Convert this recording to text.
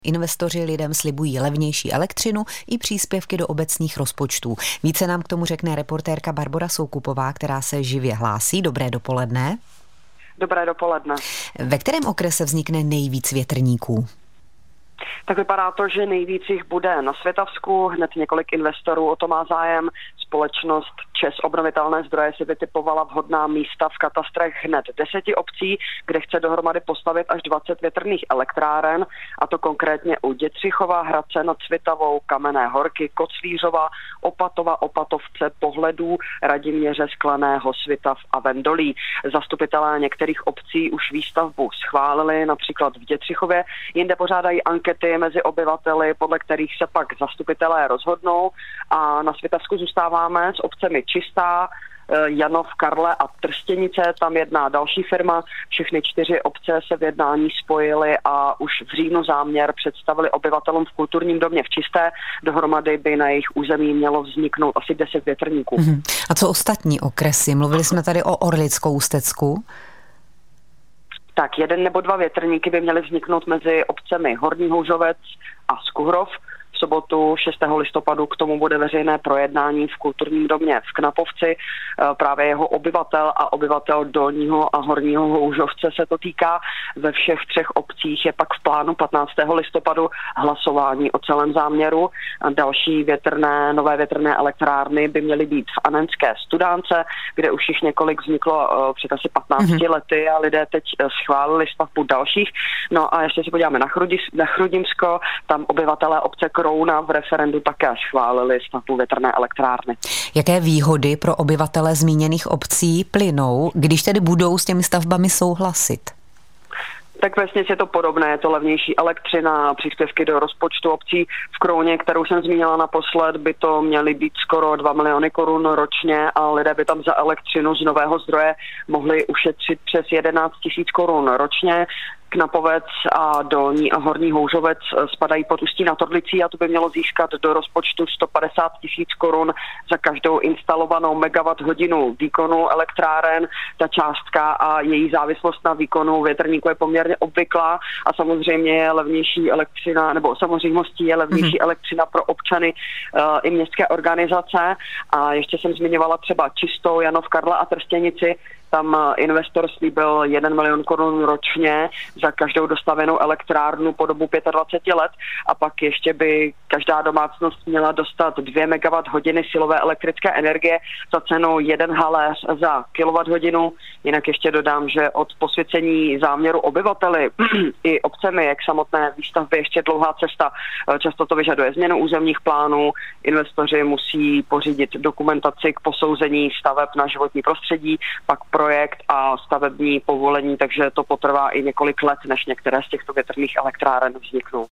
Investoři lidem slibují levnější elektřinu i příspěvky do obecních rozpočtů. Více nám k tomu řekne reportérka Barbora Soukupová, která se živě hlásí. Dobré dopoledne. Dobré dopoledne. Ve kterém okrese vznikne nejvíc větrníků? Tak vypadá to, že nejvíc jich bude na Svitavsku. Hned několik investorů o to má zájem. Společnost ČEZ Obnovitelné zdroje si vytipovala vhodná místa v katastrech hned 10 obcí, kde chce dohromady postavit až 20 větrných elektráren, a to konkrétně u Dětřichova, Hradce nad Svitavou, Kamenné Horky, Koclířova, Opatova, Opatovce, Pohledů, Radiměře, Sklaného, Svitav a Vendolí. Zastupitelé některých obcí už výstavbu schválili, například v Dětřichově, jinde pořádají ankety mezi obyvateli, podle kterých se pak zastupitelé rozhodnou, a na Svitavsku zůstáváme s obcemi Čistá, Janov, Karle a Trstěnice. Tam jedná další firma. Všechny 4 obce se v jednání spojily a už v říjnu záměr představili obyvatelům v kulturním domě v Čisté. Dohromady by na jejich území mělo vzniknout asi 10 větrníků. A co ostatní okresy? Mluvili jsme tady o Orlickou-Ústecku. Tak 1 nebo 2 větrníky by měly vzniknout mezi obcemi Horní Houžovec a Skuhrov. V sobotu 6. listopadu k tomu bude veřejné projednání v kulturním domě v Knapovci. Právě jeho obyvatel Dolního a Horního Houžovce se to týká. Ve všech 3 obcích je pak v plánu 15. listopadu hlasování o celém záměru. Další nové větrné elektrárny by měly být v Anenské Studánce, kde už jich několik vzniklo před asi 15 lety a lidé teď schválili stavbu dalších. No a ještě se podíváme na Chrudimsko, tam obyvatelé obce Krouna v referendu také schválili stavbu větrné elektrárny. Jaké výhody pro obyvatele zmíněných obcí plynou, když tedy budou s těmi stavbami souhlasit? Tak vesměs je to podobné, je to levnější elektřina, příspěvky do rozpočtu obcí. V Krouně, kterou jsem zmínila naposled, by to měly být skoro 2 miliony korun ročně a lidé by tam za elektřinu z nového zdroje mohli ušetřit přes 11 000 korun ročně. Knapovec a Dolní a Horní Houžovec spadají pod Ústí nad Orlicí a to by mělo získat do rozpočtu 150 000 korun za každou instalovanou megawatt hodinu výkonu elektráren. Ta částka a její závislost na výkonu větrníku je poměrně obvyklá a samozřejmě je levnější elektřina, nebo samozřejmostí je levnější elektřina pro občany i městské organizace. A ještě jsem zmiňovala třeba Čistou, Janov, Karle a Trstěnici. Tam investor slíbil 1 milion korun ročně za každou dostavenou elektrárnu po dobu 25 let a pak ještě by každá domácnost měla dostat 2 megawatt hodiny silové elektrické energie za cenu 1 haléř za kilowatthodinu. Jinak ještě dodám, že od posvěcení záměru obyvateli i obcemi jak samotné výstavby ještě dlouhá cesta. Často to vyžaduje změnu územních plánů, investoři musí pořídit dokumentaci k posouzení staveb na životní prostředí, pak projekt a stavební povolení, takže to potrvá i několik let, než některé z těchto větrných elektráren vzniknou.